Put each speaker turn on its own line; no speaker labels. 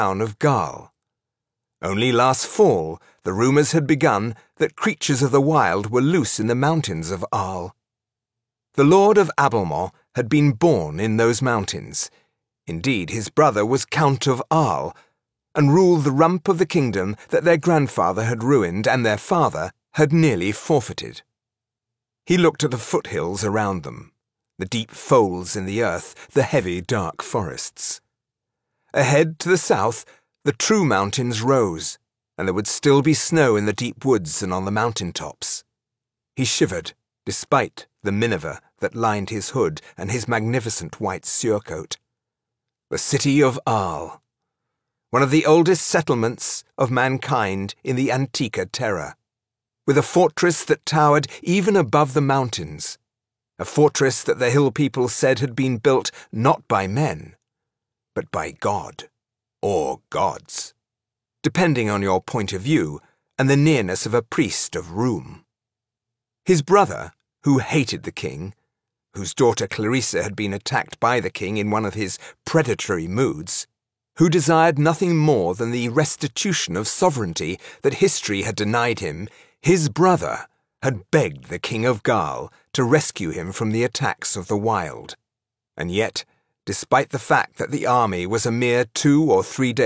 town of Garl. Only last fall, the rumours had begun that creatures of the wild were loose in the mountains of Arl. The Lord of Abalmore had been born in those mountains. Indeed, his brother was Count of Arl, and ruled the rump of the kingdom that their grandfather had ruined and their father had nearly forfeited. He looked at the foothills around them, the deep folds in the earth, the heavy dark forests. Ahead to the south, the true mountains rose, and there would still be snow in the deep woods and on the mountain tops. He shivered, despite the minever that lined his hood and his magnificent white surcoat. The city of Arl, one of the oldest settlements of mankind in the Antica Terra, with a fortress that towered even above the mountains, a fortress that the hill people said had been built not by men, but by God, or gods, depending on your point of view and the nearness of a priest of Roum. His brother, who hated the king, whose daughter Clarissa had been attacked by the king in one of his predatory moods, who desired nothing more than the restitution of sovereignty that history had denied him, his brother had begged the king of Garl to rescue him from the attacks of the wild. And yet, despite the fact that the army was a mere 2 or 3 days